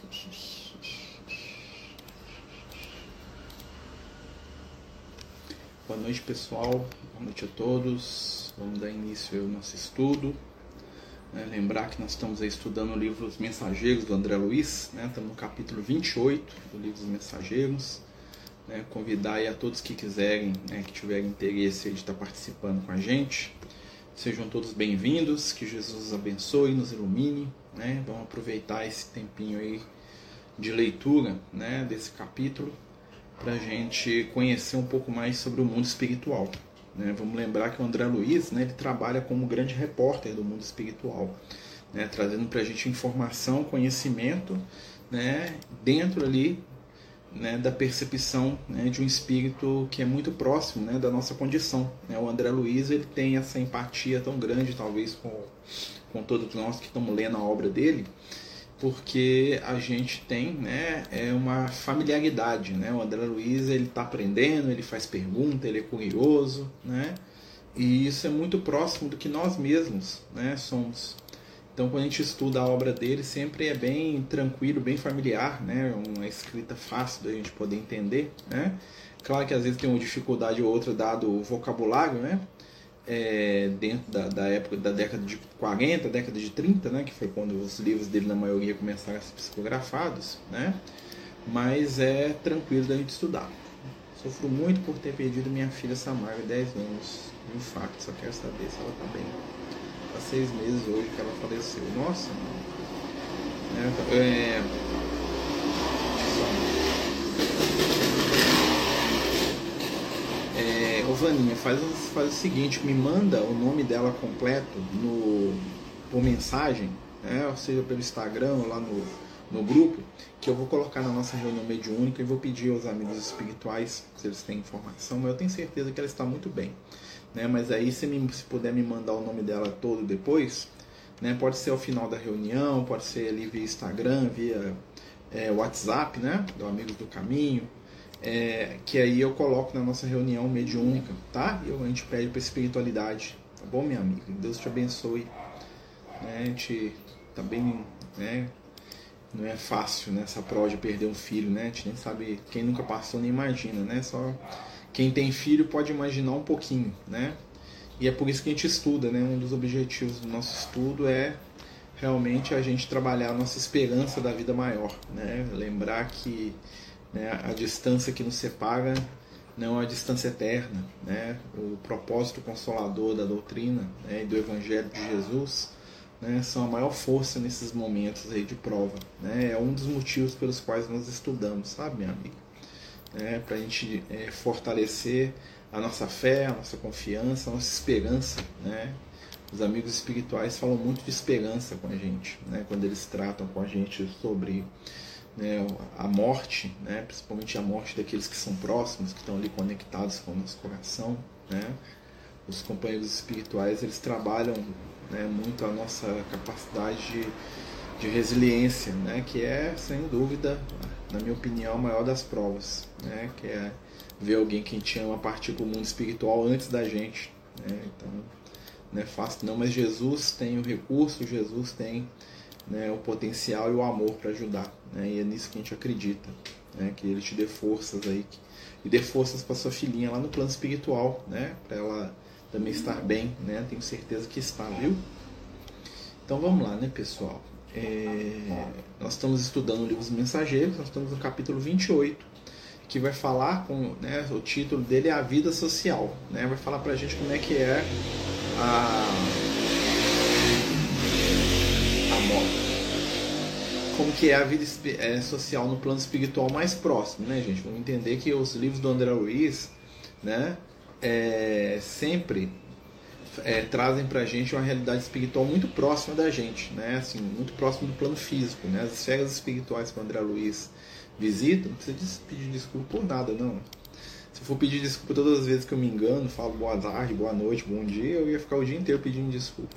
Boa noite, pessoal. Boa noite a todos. Vamos dar início ao nosso estudo. Lembrar que nós estamos aí estudando o livro Os Mensageiros, do André Luiz. Estamos no capítulo 28 do livro Os Mensageiros. Convidar aí a todos que quiserem, que tiverem interesse de estar participando com a gente. Sejam todos bem-vindos, que Jesus os abençoe, nos ilumine. Vamos aproveitar esse tempinho aí de leitura desse capítulo para a gente conhecer um pouco mais sobre o mundo espiritual. Vamos lembrar que o André Luiz ele trabalha como grande repórter do mundo espiritual, trazendo para a gente informação, conhecimento, dentro ali da percepção de um espírito que é muito próximo da nossa condição. O André Luiz ele tem essa empatia tão grande, talvez, com todos nós que estamos lendo a obra dele, porque a gente tem uma familiaridade. O André Luiz ele está aprendendo, ele faz pergunta, ele é curioso, e isso é muito próximo do que nós mesmos somos. Então, quando a gente estuda a obra dele, sempre é bem tranquilo, bem familiar, uma escrita fácil da gente poder entender. Claro que às vezes tem uma dificuldade ou outra dado o vocabulário, dentro da época da década de 40, década de 30, que foi quando os livros dele, na maioria, começaram a ser psicografados, mas é tranquilo da gente estudar. Sofro muito por ter perdido minha filha Samara, 10 anos, de infarto, só quero saber se ela está bem. Há 6 meses hoje que ela faleceu. Nossa, Ô Vaninha, faz o seguinte, me manda o nome dela completo por mensagem, ou seja, pelo Instagram ou lá no grupo, que eu vou colocar na nossa reunião mediúnica e vou pedir aos amigos espirituais se eles têm informação, mas eu tenho certeza que ela está muito bem. Mas aí se puder me mandar o nome dela todo depois, pode ser ao final da reunião, pode ser ali via Instagram, via WhatsApp, do Amigos do Caminho, que aí eu coloco na nossa reunião mediúnica, tá? E a gente pede para a espiritualidade, tá bom, minha amiga? Deus te abençoe. A gente também, não é fácil essa prova de perder um filho, a gente nem sabe, quem nunca passou nem imagina, só quem tem filho pode imaginar um pouquinho, E é por isso que a gente estuda, Um dos objetivos do nosso estudo é realmente a gente trabalhar a nossa esperança da vida maior, Lembrar que a distância que nos separa não é uma distância eterna, O propósito consolador da doutrina e do Evangelho de Jesus são a maior força nesses momentos aí de prova, É um dos motivos pelos quais nós estudamos, sabe, minha amiga? Para a gente fortalecer a nossa fé, a nossa confiança, a nossa esperança, Os amigos espirituais falam muito de esperança com a gente, quando eles tratam com a gente sobre a morte, principalmente a morte daqueles que são próximos, que estão ali conectados com o nosso coração, Os companheiros espirituais eles trabalham muito a nossa capacidade de resiliência, que é, sem dúvida, na minha opinião, a maior das provas, que é ver alguém que a gente ama partir para o mundo espiritual antes da gente, Então, não é fácil não, mas Jesus tem o recurso, Jesus tem o potencial e o amor para ajudar, e é nisso que a gente acredita, que Ele te dê forças aí, e dê forças para sua filhinha lá no plano espiritual, para ela também estar bem, tenho certeza que está, viu? Então vamos lá, pessoal? Nós estamos estudando o livro Os Mensageiros, nós estamos no capítulo 28, que vai falar o título dele é A Vida Social, vai falar pra gente como é que é como que é a vida social no plano espiritual mais próximo, gente? Vamos entender que os livros do André Luiz, sempre trazem pra gente uma realidade espiritual muito próxima da gente, assim, muito próximo do plano físico, As esferas espirituais que o André Luiz visita, não precisa pedir desculpa por nada, não. Se for pedir desculpa todas as vezes que eu me engano, falo boa tarde, boa noite, bom dia, eu ia ficar o dia inteiro pedindo desculpa,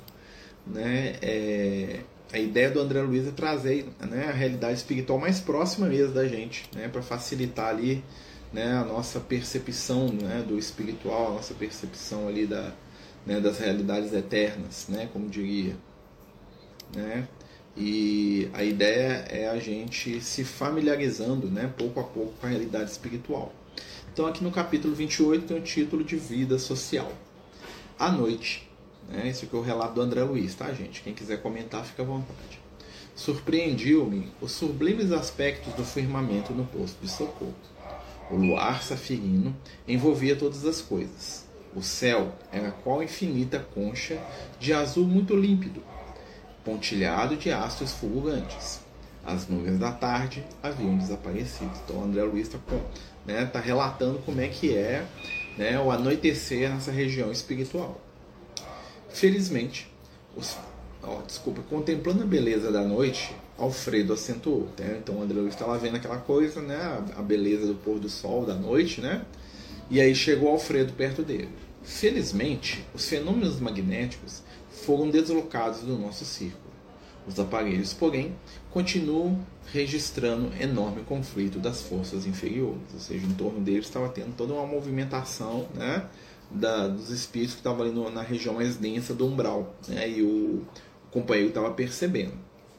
A ideia do André Luiz é trazer a realidade espiritual mais próxima mesmo da gente, para facilitar ali a nossa percepção do espiritual, a nossa percepção ali das realidades eternas, como diria, E a ideia é a gente se familiarizando, né, pouco a pouco com a realidade espiritual. Então aqui no capítulo 28 tem o título de Vida Social. À noite, né, esse aqui é o relato do André Luiz, tá, gente? Quem quiser comentar, fica à vontade. Surpreendiu-me os sublimes aspectos do firmamento no posto de socorro. O luar safirino envolvia todas as coisas. O céu era qual infinita concha de azul muito límpido, pontilhado de astros fulgurantes. As nuvens da tarde haviam desaparecido. Então o André Luiz está relatando como é que é, né, o anoitecer nessa região espiritual. Felizmente, contemplando a beleza da noite, Alfredo acentuou. Né? Então o André Luiz estava vendo aquela coisa, né, a beleza do pôr do sol da noite, né? E aí chegou Alfredo perto dele. Felizmente, os fenômenos magnéticos foram deslocados do nosso círculo. Os aparelhos, porém, continuam registrando enorme conflito das forças inferiores, ou seja, em torno deles estava tendo toda uma movimentação, né, dos espíritos que estavam ali na região mais densa do umbral, né, e o companheiro estava percebendo.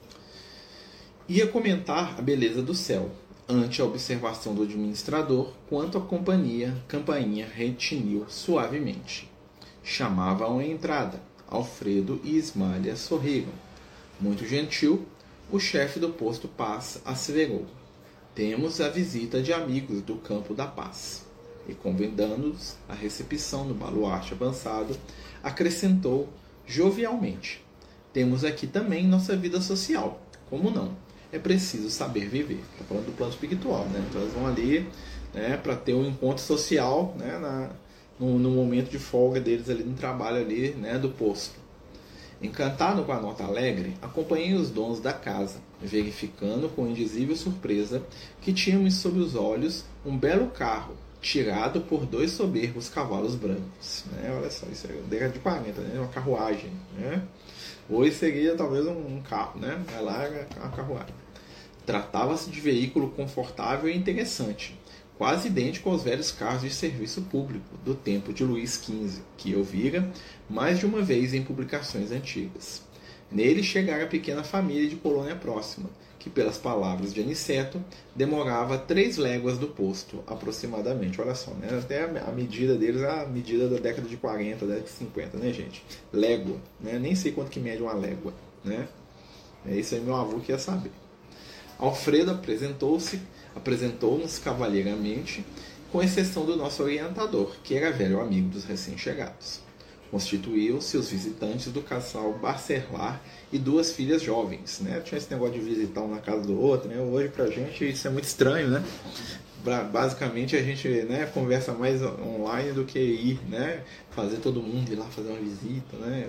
Ia comentar a beleza do céu, ante a observação do administrador, quanto a campainha retiniu suavemente. Chamava-o à entrada. Alfredo e Ismália sorriram. Muito gentil, o chefe do posto Paz asseverou: temos a visita de amigos do Campo da Paz. E convidando-os à recepção no baluarte avançado, acrescentou jovialmente: temos aqui também nossa vida social. Como não? É preciso saber viver. Está falando do plano espiritual, né? Então eles vão ali, né, para ter um encontro social, né, no momento de folga deles ali no trabalho ali, né, do posto. Encantado com a nota alegre, acompanhei os donos da casa, verificando com indizível surpresa que tínhamos sob os olhos um belo carro tirado por 2 soberbos cavalos brancos. Né? Olha só, isso é década de 40, né? Uma carruagem. Né? Hoje seria talvez um carro, né? Vai lá, é uma carruagem. Tratava-se de veículo confortável e interessante, quase idêntico aos velhos carros de serviço público do tempo de Luís XV, que eu vira mais de uma vez em publicações antigas. Nele chegara a pequena família de colônia próxima, que, pelas palavras de Aniceto, demorava 3 léguas do posto, aproximadamente. Olha só, né? Até a medida deles é a medida da década de 40, década de 50, né, gente? Légua, né? Nem sei quanto que mede uma légua, né? É isso aí, meu avô que ia saber. Alfredo apresentou-nos cavalheiramente, com exceção do nosso orientador, que era velho amigo dos recém-chegados. Constituíam-se os visitantes do casal Barcelar e 2 filhas jovens. Né? Tinha esse negócio de visitar um na casa do outro. Né? Hoje, pra gente, isso é muito estranho. Né? Basicamente, a gente, né, conversa mais online do que ir, né, fazer todo mundo ir lá fazer uma visita. Né?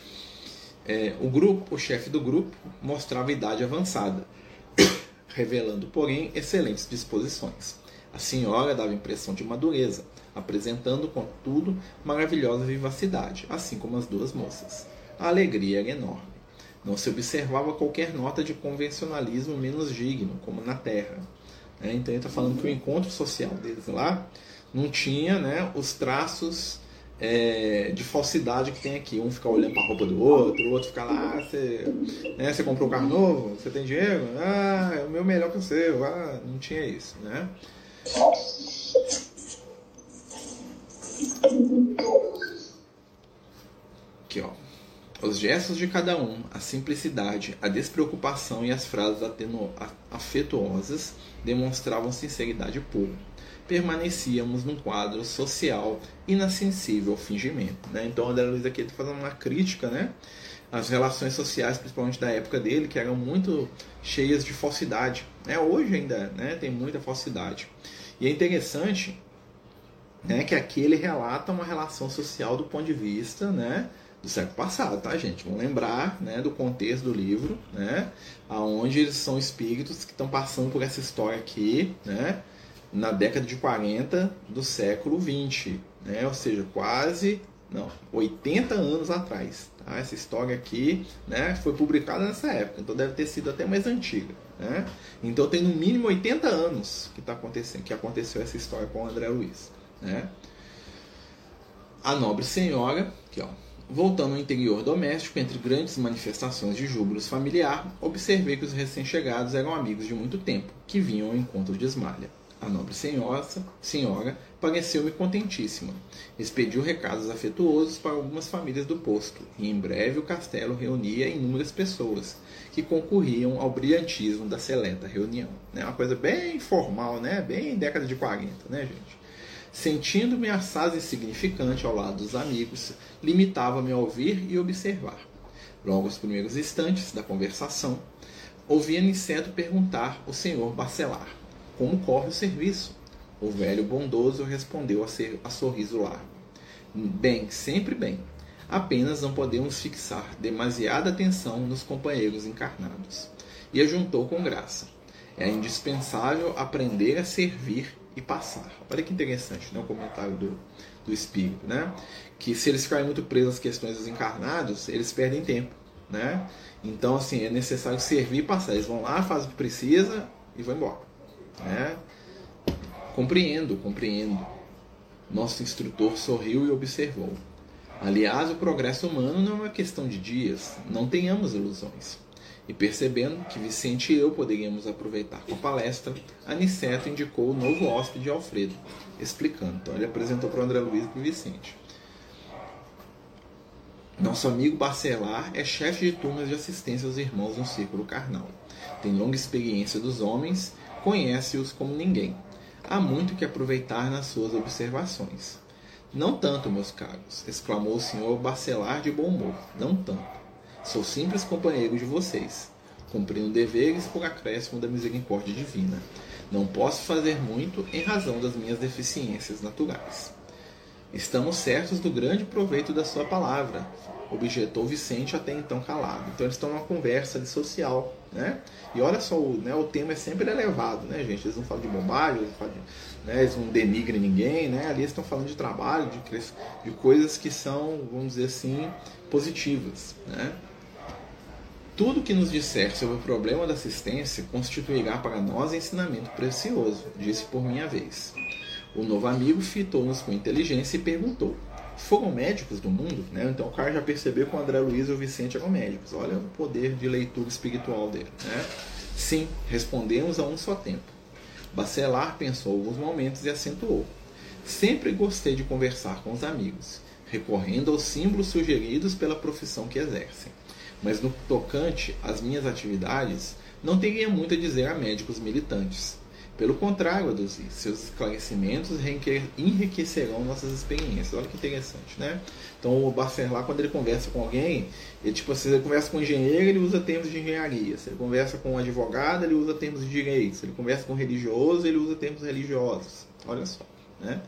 O chefe do grupo mostrava idade avançada, revelando, porém, excelentes disposições. A senhora dava impressão de madureza, apresentando, contudo, maravilhosa vivacidade, assim como as 2 moças. A alegria era enorme. Não se observava qualquer nota de convencionalismo menos digno, como na Terra. Então ele está falando que o encontro social deles lá não tinha, né, os traços de falsidade que tem aqui. Um fica olhando para a roupa do outro, o outro fica lá, você comprou um carro novo? Você tem dinheiro? Ah, é o meu melhor que o seu. Ah, não tinha isso, né? Aqui, ó. Os gestos de cada um, a simplicidade, a despreocupação e as frases afetuosas demonstravam sinceridade pura. Permanecíamos num quadro social inassensível ao fingimento. Né? Então, o André Luiz aqui está fazendo uma crítica, né, às relações sociais, principalmente da época dele, que eram muito cheias de falsidade. Né? Hoje ainda, né, tem muita falsidade. E é interessante, né, que aqui ele relata uma relação social do ponto de vista, né, do século passado, tá, gente? Vamos lembrar, né, do contexto do livro, né, aonde eles são espíritos que estão passando por essa história aqui, né, na década de 40 do século 20, né, ou seja, 80 anos atrás. Tá? Essa história aqui, né, foi publicada nessa época, então deve ter sido até mais antiga. Né? Então tem no mínimo 80 anos que aconteceu essa história com o André Luiz. Né? A nobre senhora, aqui, ó, Voltando ao interior doméstico, entre grandes manifestações de júbilo familiar, observei que os recém-chegados eram amigos de muito tempo, que vinham ao encontro de Esmalha. A nobre senhora pareceu-me contentíssima. Expediu recados afetuosos para algumas famílias do posto, e em breve o castelo reunia inúmeras pessoas, que concorriam ao brilhantismo da seleta reunião. É uma coisa bem formal, né? Bem década de 40, né, gente? Sentindo-me assaz insignificante ao lado dos amigos, limitava-me a ouvir e observar. Logo aos primeiros instantes da conversação, ouvi Aniceto perguntar ao senhor Bacelar como corre o serviço. O velho bondoso respondeu a sorriso largo. Bem, sempre bem. Apenas não podemos fixar demasiada atenção nos companheiros encarnados. E ajuntou com graça. É indispensável aprender a servir e passar. Olha que interessante, né? O comentário do espírito, né? Que se eles ficarem muito presos às questões dos encarnados, eles perdem tempo, né? Então, assim, é necessário servir e passar. Eles vão lá, fazem o que precisa e vão embora, né? Compreendo. Nosso instrutor sorriu e observou. Aliás, o progresso humano não é uma questão de dias. Não tenhamos ilusões. E percebendo que Vicente e eu poderíamos aproveitar com a palestra, Aniceto indicou o novo hóspede Alfredo, explicando. Então ele apresentou para o André Luiz e para o Vicente. Nosso amigo Bacelar é chefe de turmas de assistência aos irmãos no círculo carnal. Tem longa experiência dos homens, conhece-os como ninguém. Há muito que aproveitar nas suas observações. Não tanto, meus caros, exclamou o senhor Bacelar de bom humor. Não tanto. Sou simples companheiro de vocês. Cumprindo deveres por acréscimo da misericórdia divina. Não posso fazer muito em razão das minhas deficiências naturais. Estamos certos do grande proveito da sua palavra, objetou Vicente até então calado. Então eles estão numa conversa de social, né? E olha só, o tema é sempre elevado, né, gente? Eles não falam de bobagem, eles não denigrem ninguém, né? Ali eles estão falando de trabalho, de coisas que são, vamos dizer assim, positivas, né? Tudo que nos disser sobre o problema da assistência constituirá para nós ensinamento precioso, disse por minha vez. O novo amigo fitou-nos com inteligência e perguntou: foram médicos do mundo? Né? Então o cara já percebeu que o André Luiz e o Vicente eram médicos. Olha o poder de leitura espiritual dele. Né? Sim, respondemos a um só tempo. Bacelar pensou alguns momentos e acentuou. Sempre gostei de conversar com os amigos, recorrendo aos símbolos sugeridos pela profissão que exercem. Mas no tocante às minhas atividades, não teria muito a dizer a médicos militantes. Pelo contrário, aduzi, seus esclarecimentos enriquecerão nossas experiências. Olha que interessante, né? Então o Bacelar, quando ele conversa com alguém, se ele conversa com um engenheiro, ele usa termos de engenharia. Se ele conversa com um advogado, ele usa termos de direito. Se ele conversa com um religioso, ele usa termos religiosos. Olha só, né?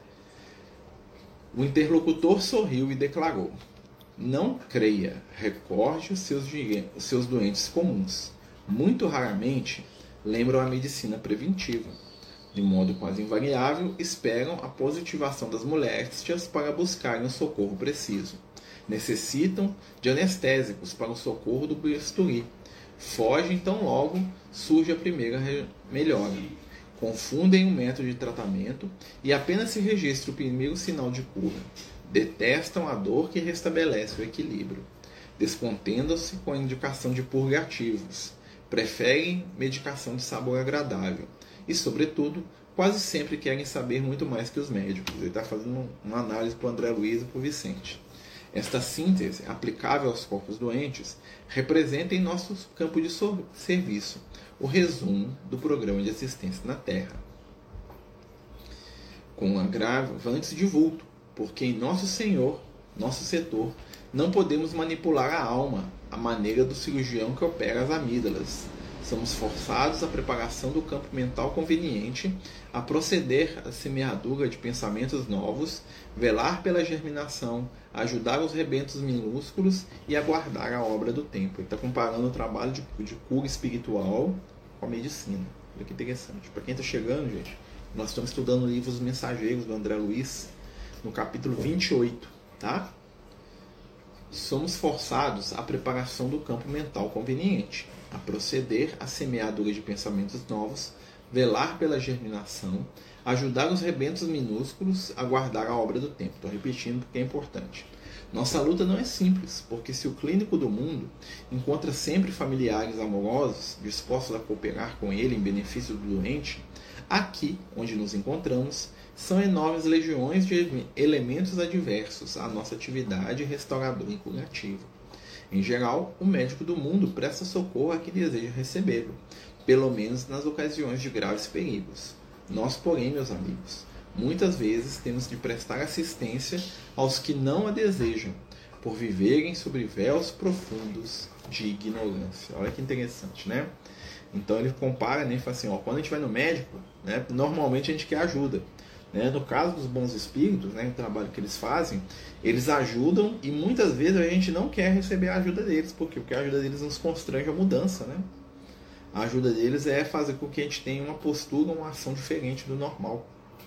O interlocutor sorriu e declarou: não creia, recorde os seus doentes comuns. Muito raramente lembram a medicina preventiva. De modo quase invariável, esperam a positivação das moléstias para buscarem o socorro preciso. Necessitam de anestésicos para o socorro do bisturi. Fogem tão logo surge a primeira melhora. Confundem o método de tratamento e apenas se registra o primeiro sinal de cura. Detestam a dor que restabelece o equilíbrio. Descontendam-se com a indicação de purgativos. Preferem medicação de sabor agradável. E, sobretudo, quase sempre querem saber muito mais que os médicos. Ele está fazendo uma análise para o André Luiz e para o Vicente. Esta síntese, aplicável aos corpos doentes, representa em nosso campo de serviço o resumo do programa de assistência na Terra. Com um agravante de vulto, porque em nosso setor, não podemos manipular a alma à maneira do cirurgião que opera as amígdalas. Somos forçados à preparação do campo mental conveniente, a proceder à semeadura de pensamentos novos, velar pela germinação, ajudar os rebentos minúsculos e aguardar a obra do tempo. Ele está comparando o trabalho de cura espiritual com a medicina. Olha que interessante. Para quem está chegando, gente, nós estamos estudando o livro Os Mensageiros, do André Luiz, no capítulo 28, tá? Somos forçados à preparação do campo mental conveniente, a proceder à semeadura de pensamentos novos, velar pela germinação, ajudar os rebentos minúsculos a guardar a obra do tempo. Estou repetindo porque é importante. Nossa luta não é simples, porque se o clínico do mundo encontra sempre familiares amorosos dispostos a cooperar com ele em benefício do doente, aqui, onde nos encontramos, são enormes legiões de elementos adversos à nossa atividade restauradora e curativa. Em geral, o médico do mundo presta socorro a quem deseja recebê-lo, pelo menos nas ocasiões de graves perigos. Nós, porém, meus amigos, muitas vezes temos de prestar assistência aos que não a desejam, por viverem sobre véus profundos de ignorância. Olha que interessante, né? Então ele compara, né, e fala assim, ó, quando a gente vai no médico, né, normalmente a gente quer ajuda. Né? No caso dos bons espíritos, né, o trabalho que eles fazem, eles ajudam e muitas vezes a gente não quer receber a ajuda deles. Por quê? Porque a ajuda deles nos constrange a mudança. Né? A ajuda deles é fazer com que a gente tenha uma postura, uma ação diferente do normal.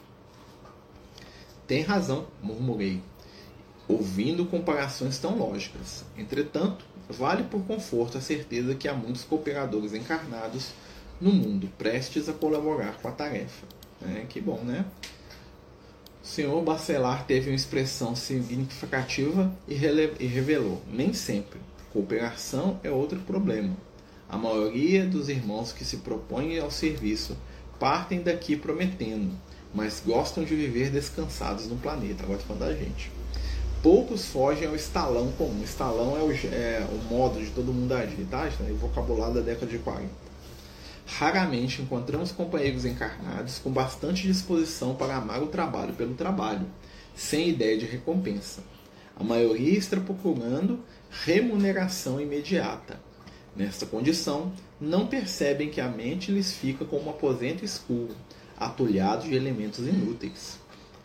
Tem razão, murmurei, ouvindo comparações tão lógicas. Entretanto, vale por conforto a certeza que há muitos cooperadores encarnados no mundo prestes a colaborar com a tarefa. Que bom, né? O senhor Bacelar teve uma expressão significativa e revelou: nem sempre. Cooperação é outro problema. A maioria dos irmãos que se propõem ao serviço partem daqui prometendo, mas gostam de viver descansados no planeta. Agora falando da gente. Poucos fogem ao estalão comum. Estalão é o modo de todo mundo agir, tá? É o vocabulário da década de 40. Raramente encontramos companheiros encarnados com bastante disposição para amar o trabalho pelo trabalho, sem ideia de recompensa. A maioria está procurando remuneração imediata. Nesta condição, não percebem que a mente lhes fica como um aposento escuro, atulhado de elementos inúteis.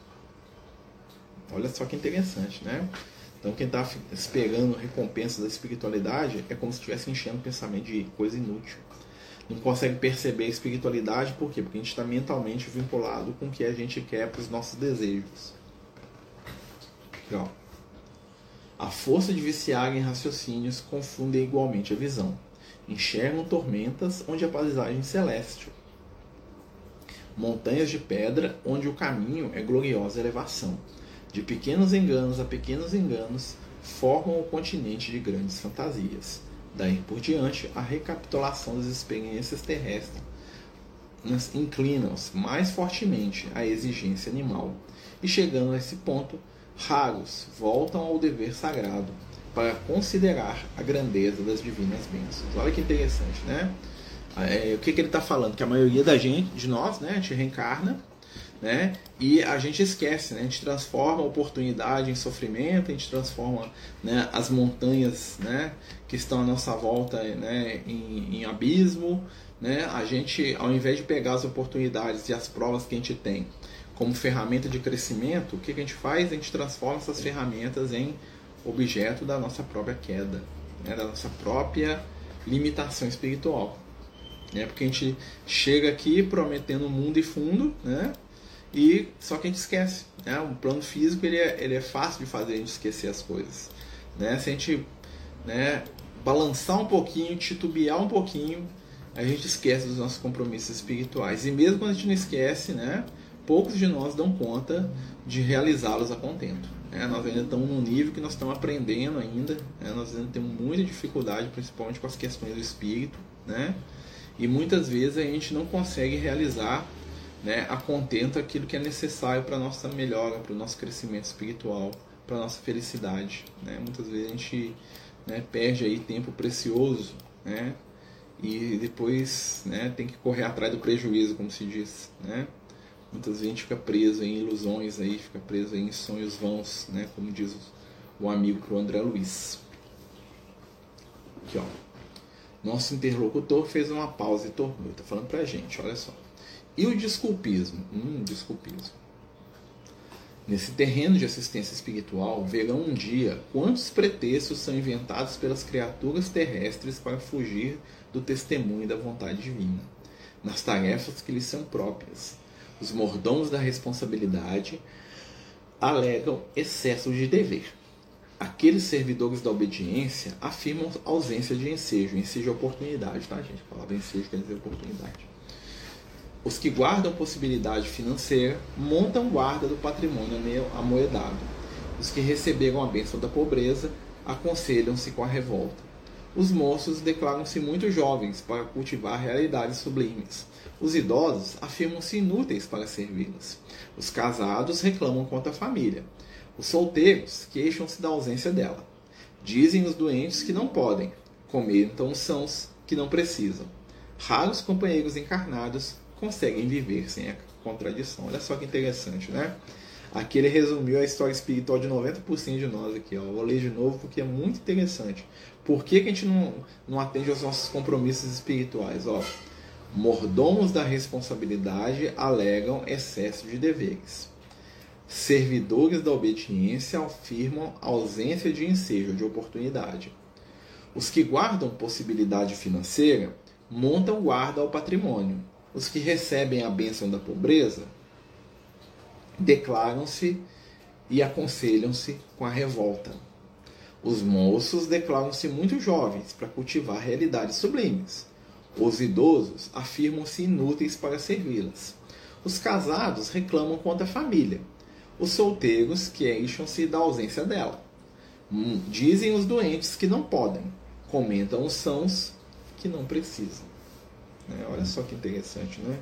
Olha só que interessante, né? Então quem está esperando recompensa da espiritualidade é como se estivesse enchendo o pensamento de coisa inútil. Não consegue perceber a espiritualidade, por quê? Porque a gente está mentalmente vinculado com o que a gente quer para os nossos desejos. Legal. A força de viciar em raciocínios confunde igualmente a visão. Enxergam tormentas onde a paisagem celeste. Montanhas de pedra onde o caminho é gloriosa elevação. De pequenos enganos a pequenos enganos formam o continente de grandes fantasias. Daí por diante, a recapitulação das experiências terrestres inclinam-se mais fortemente à exigência animal. E chegando a esse ponto, raros voltam ao dever sagrado para considerar a grandeza das divinas bênçãos. Olha que interessante, né? O que ele está falando? Que a maioria de nós, né, a gente reencarna, né, e a gente esquece, né, a gente transforma a oportunidade em sofrimento, a gente transforma, né, as montanhas, né, que estão à nossa volta, né, em abismo, né, a gente, ao invés de pegar as oportunidades e as provas que a gente tem como ferramenta de crescimento, o que a gente faz? A gente transforma essas ferramentas em objeto da nossa própria queda, né, da nossa própria limitação espiritual. Porque a gente chega aqui prometendo mundo e fundo, né? E só que a gente esquece, né? O plano físico ele é fácil de fazer a gente esquecer as coisas, né? Se a gente, né, balançar um pouquinho, titubear um pouquinho, a gente esquece dos nossos compromissos espirituais. E mesmo quando a gente não esquece, né, poucos de nós dão conta de realizá-los a contento. Nós ainda estamos num nível que nós estamos aprendendo ainda, né? Nós ainda temos muita dificuldade, principalmente com as questões do espírito, né? E muitas vezes a gente não consegue realizar, né, a contento aquilo que é necessário para a nossa melhora, para o nosso crescimento espiritual, para a nossa felicidade. Né? Muitas vezes a gente, né, perde aí tempo precioso, né, e depois, né, tem que correr atrás do prejuízo, como se diz. Né? Muitas vezes a gente fica preso em ilusões, aí, fica preso em sonhos vãos, né, como diz o amigo para o André Luiz. Aqui, ó. Nosso interlocutor fez uma pausa e tornou. Está falando para a gente, olha só. E o desculpismo? Desculpismo. Nesse terreno de assistência espiritual, verão um dia quantos pretextos são inventados pelas criaturas terrestres para fugir do testemunho da vontade divina, nas tarefas que lhes são próprias. Os mordomos da responsabilidade alegam excesso de dever. Aqueles servidores da obediência afirmam ausência de ensejo. Ensejo é oportunidade, tá, gente? A palavra ensejo quer dizer oportunidade. Os que guardam possibilidade financeira montam guarda do patrimônio amoedado. Os que receberam a bênção da pobreza aconselham-se com a revolta. Os moços declaram-se muito jovens para cultivar realidades sublimes. Os idosos afirmam-se inúteis para servi-las. Os casados reclamam contra a família. Os solteiros queixam-se da ausência dela. Dizem os doentes que não podem. Comentam os sãos que não precisam. Raros companheiros encarnados conseguem viver sem a contradição. Olha só que interessante, né? Aqui ele resumiu a história espiritual de 90% de nós aqui. Ó. Vou ler de novo porque é muito interessante. Por que a gente não atende aos nossos compromissos espirituais? Ó, mordomos da responsabilidade alegam excesso de deveres. Servidores da obediência afirmam ausência de ensejo de oportunidade. Os que guardam possibilidade financeira montam guarda ao patrimônio. Os que recebem a bênção da pobreza declaram-se e aconselham-se com a revolta. Os moços declaram-se muito jovens para cultivar realidades sublimes. Os idosos afirmam-se inúteis para servi-las. Os casados reclamam contra a família. Os solteiros queixam-se da ausência dela. Dizem os doentes que não podem. Comentam os sãos que não precisam. Olha só que interessante, né?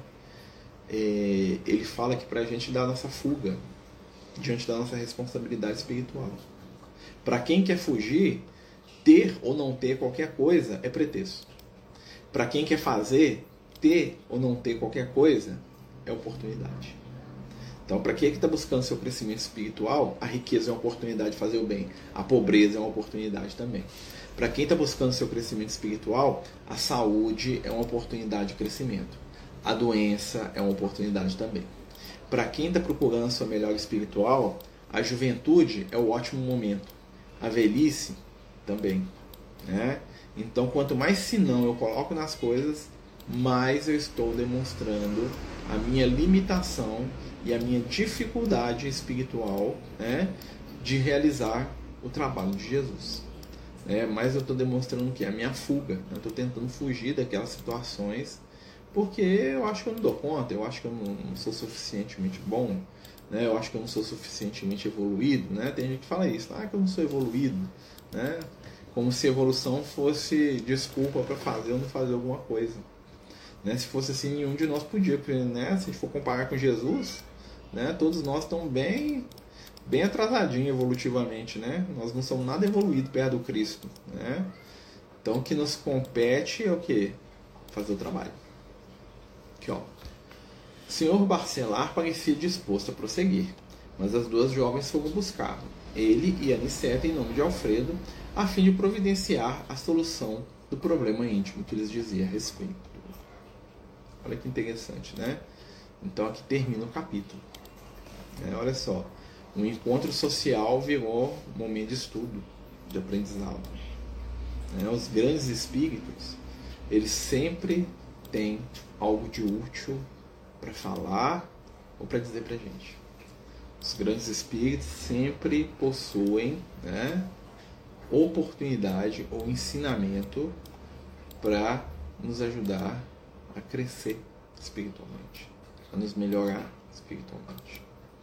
Ele fala aqui para a gente da nossa fuga diante da nossa responsabilidade espiritual. Para quem quer fugir, ter ou não ter qualquer coisa é pretexto. Para quem quer fazer, ter ou não ter qualquer coisa é oportunidade. Então, para quem está buscando seu crescimento espiritual, a riqueza é uma oportunidade de fazer o bem. A pobreza é uma oportunidade também. Para quem está buscando seu crescimento espiritual, a saúde é uma oportunidade de crescimento. A doença é uma oportunidade também. Para quem está procurando sua melhora espiritual, a juventude é o ótimo momento. A velhice também. Né? Então, quanto mais senão eu coloco nas coisas, mais eu estou demonstrando a minha limitação e a minha dificuldade espiritual, né, de realizar o trabalho de Jesus. Mas eu estou demonstrando que a minha fuga, eu estou tentando fugir daquelas situações porque eu acho que eu não dou conta, eu acho que eu não sou suficientemente bom, né? Eu acho que eu não sou suficientemente evoluído, né? Tem gente que fala isso, que eu não sou evoluído, né? Como se evolução fosse desculpa para fazer ou não fazer alguma coisa, né? Se fosse assim, nenhum de nós podia, porque, né? Se a gente for comparar com Jesus, né? Todos nós estamos bem atrasadinhos evolutivamente, né? Nós não somos nada evoluídos perto do Cristo, né? Então o que nos compete é o quê? Fazer o trabalho. Aqui, ó. O senhor Barcelar parecia disposto a prosseguir, mas as duas jovens foram buscá-lo, ele e Aniceta, em nome de Alfredo, a fim de providenciar a solução do problema íntimo que lhes dizia a respeito. Olha que interessante, né? Então aqui termina o capítulo. Olha só, um encontro social virou um momento de estudo, de aprendizado. Os grandes espíritos, eles sempre têm algo de útil para falar ou para dizer para a gente. Os grandes espíritos sempre possuem, né, oportunidade ou ensinamento para nos ajudar a crescer espiritualmente, a nos melhorar espiritualmente.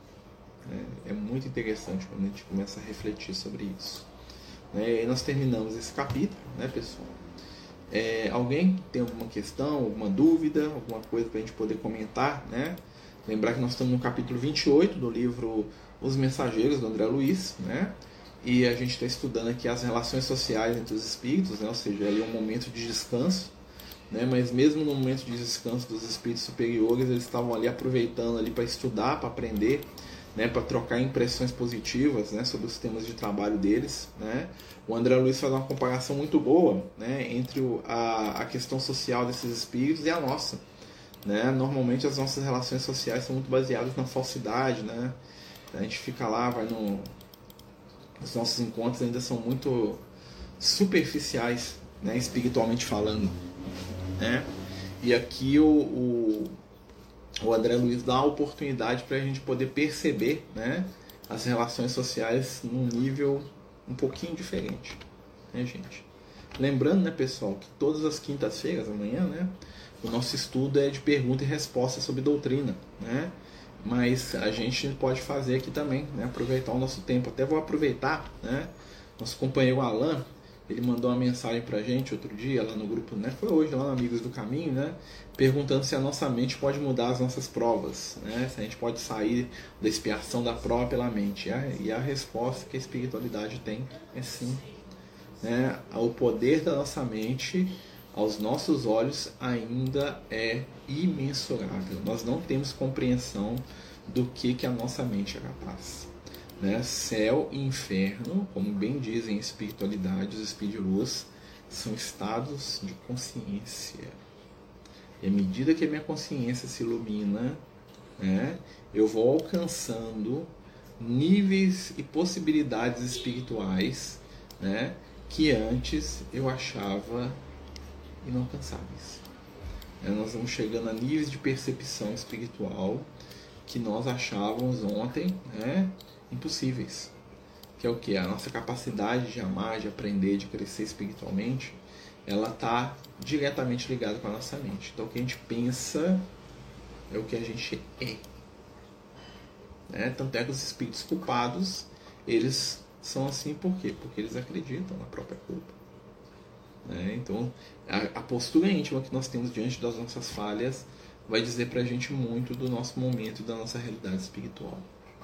É muito interessante quando a gente começa a refletir sobre isso. E nós terminamos esse capítulo, né, pessoal? Alguém tem alguma questão, alguma dúvida, alguma coisa para a gente poder comentar, né? Lembrar que nós estamos no capítulo 28 do livro Os Mensageiros, do André Luiz, né? E a gente está estudando aqui as relações sociais entre os espíritos, né? Ou seja, ali é um momento de descanso, né? Mas mesmo no momento de descanso dos espíritos superiores, eles estavam ali aproveitando ali para estudar, para aprender, né? Para trocar impressões positivas, né? Sobre os temas de trabalho deles, né? O André Luiz faz uma comparação muito boa, né? Entre a questão social desses espíritos e a nossa. Né? Normalmente as nossas relações sociais são muito baseadas na falsidade, né? A gente fica lá, os nossos encontros ainda são muito superficiais, né? Espiritualmente falando, né? E aqui o André Luiz dá a oportunidade para a gente poder perceber, né, as relações sociais num nível um pouquinho diferente, né, gente? Lembrando, né, pessoal, que todas as quintas-feiras, amanhã, né, o nosso estudo é de pergunta e resposta sobre doutrina, né? mas a gente pode fazer aqui também, né? Aproveitar o nosso tempo. Até vou aproveitar, né? Nosso companheiro Alan, ele mandou uma mensagem pra gente outro dia lá no grupo, né? Foi hoje lá no Amigos do Caminho, né? Perguntando se a nossa mente pode mudar as nossas provas, né? Se a gente pode sair da expiação da prova pela mente. E a resposta que a espiritualidade tem é sim, né? O poder da nossa mente aos nossos olhos ainda é imensurável. Nós não temos compreensão do que a nossa mente é capaz. Né? Céu e inferno, como bem dizem espiritualidade, os espíritos de luz, são estados de consciência. E à medida que a minha consciência se ilumina, né, eu vou alcançando níveis e possibilidades espirituais, né, que antes eu achava inalcançáveis. Nós vamos chegando a níveis de percepção espiritual que nós achávamos ontem, né, impossíveis. Que é o que? A nossa capacidade de amar, de aprender, de crescer espiritualmente, ela está diretamente ligada com a nossa mente. Então o que a gente pensa é o que a gente é. Né? Tanto é que os espíritos culpados, eles são assim por quê? Porque eles acreditam na própria culpa. Né? Então a postura íntima que nós temos diante das nossas falhas vai dizer pra gente muito do nosso momento e da nossa realidade espiritual.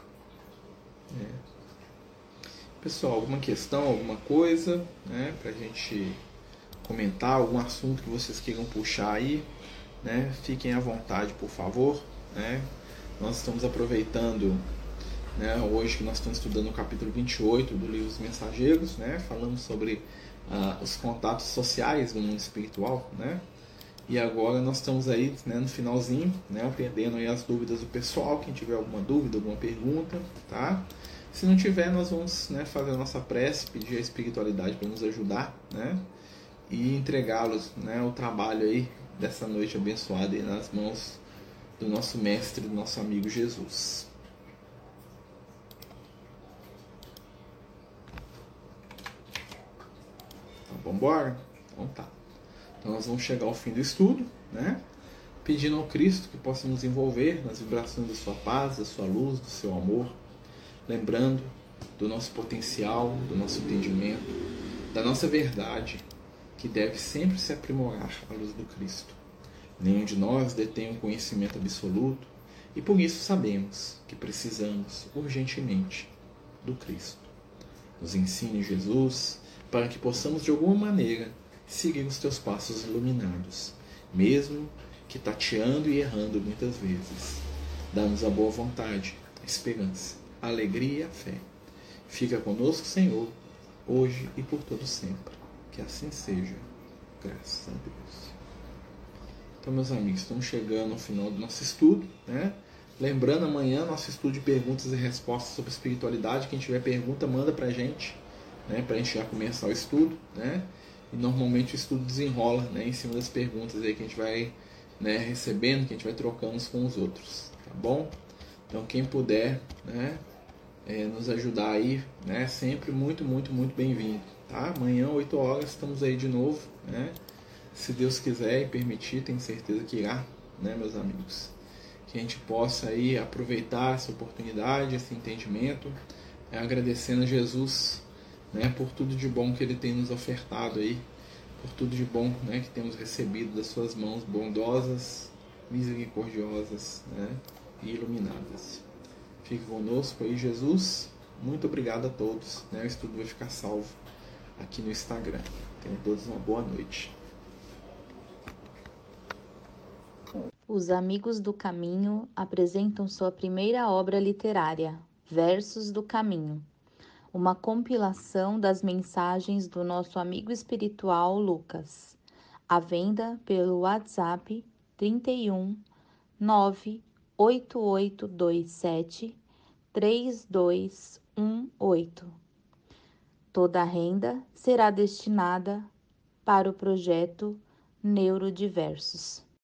Pessoal, alguma questão, alguma coisa, né, pra gente comentar, algum assunto que vocês queiram puxar aí, né, fiquem à vontade, por favor, né. Nós estamos aproveitando, né, hoje que nós estamos estudando o capítulo 28 do livro Os Mensageiros, né, falamos sobre os contatos sociais do mundo espiritual, né, e agora nós estamos aí, né, no finalzinho, né, atendendo aí as dúvidas do pessoal. Quem tiver alguma dúvida, alguma pergunta, tá? Se não tiver, nós vamos, né, fazer a nossa prece, pedir a espiritualidade para nos ajudar, né, e entregá-los, né, o trabalho aí dessa noite abençoada aí nas mãos do nosso mestre, do nosso amigo Jesus. Então, vamos embora? Então tá. Então nós vamos chegar ao fim do estudo, né, pedindo ao Cristo que possa nos envolver nas vibrações da sua paz, da sua luz, do seu amor, lembrando do nosso potencial, do nosso entendimento, da nossa verdade, que deve sempre se aprimorar à luz do Cristo. Nenhum de nós detém um conhecimento absoluto e por isso sabemos que precisamos urgentemente do Cristo. Nos ensine, Jesus, para que possamos de alguma maneira seguir os teus passos iluminados, mesmo que tateando e errando muitas vezes. Dá-nos a boa vontade, a esperança, a alegria e a fé. Fica conosco, Senhor, hoje e por todo sempre. Que assim seja. Graças a Deus. Então, meus amigos, estamos chegando ao final do nosso estudo, né? Lembrando, amanhã, nosso estudo de perguntas e respostas sobre espiritualidade. Quem tiver pergunta, manda pra gente, né? Pra gente já começar o estudo, né? E normalmente o estudo desenrola, né, em cima das perguntas aí que a gente vai, né, recebendo, que a gente vai trocando uns com os outros, tá bom? Então, quem puder, né, nos ajudar aí, né, sempre muito, muito, muito bem-vindo, tá? Amanhã, 8 horas, estamos aí de novo, né? Se Deus quiser e permitir, tenho certeza que irá, né, meus amigos? Que a gente possa aí aproveitar essa oportunidade, esse entendimento, agradecendo a Jesus, né, por tudo de bom que Ele tem nos ofertado aí, por tudo de bom, né, que temos recebido das suas mãos bondosas, misericordiosas, né, e iluminadas. Fique conosco aí, Jesus. Muito obrigado a todos, né? O estudo vai ficar salvo aqui no Instagram. Tenham todos uma boa noite. Os Amigos do Caminho apresentam sua primeira obra literária, Versos do Caminho, uma compilação das mensagens do nosso amigo espiritual Lucas, à venda pelo WhatsApp 31 98827 3218. Toda a renda será destinada para o projeto Neurodiversos.